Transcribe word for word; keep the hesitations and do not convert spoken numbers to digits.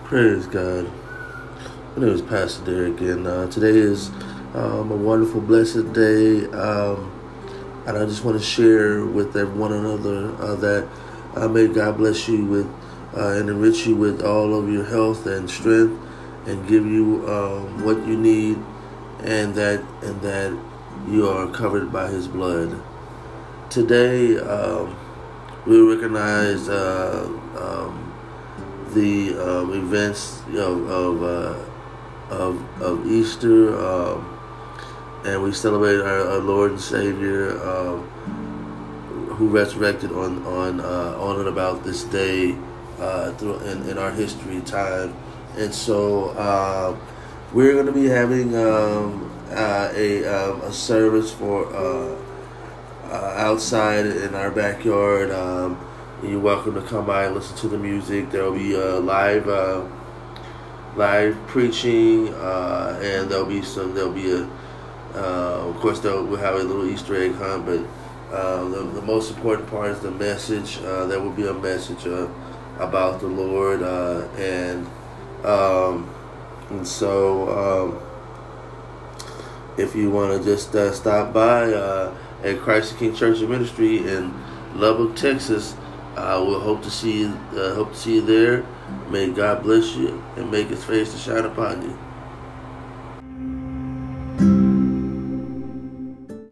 Praise God. My name is Pastor Derek, and uh, today is um, a wonderful, blessed day. Um, and I just want to share with everyone another uh, that uh, may God bless you with uh, and enrich you with all of your health and strength, and give you um, what you need, and that and that you are covered by His blood. Today, um, we recognize uh, um, the um, events of of, uh, of of Easter, um, and we celebrate our, our Lord and Savior, um, who resurrected on on uh, on and about this day uh, through in, in our history time. And so uh, we're going to be having um, uh, a um, a service for uh, uh, outside in our backyard. Um, You're welcome to come by and listen to the music. There will be a live, uh, live preaching, uh, and there'll be some. There'll be a, uh, of course, there'll, we'll have a little Easter egg hunt. But uh, the, the most important part is the message. Uh, there will be a message uh, about the Lord, uh, and um, and so um, if you want to just uh, stop by uh, at Christ the King Church and Ministry in Lubbock, Texas. Uh, we'll hope to see you. Uh, hope to see you there. May God bless you and make His face to shine upon you.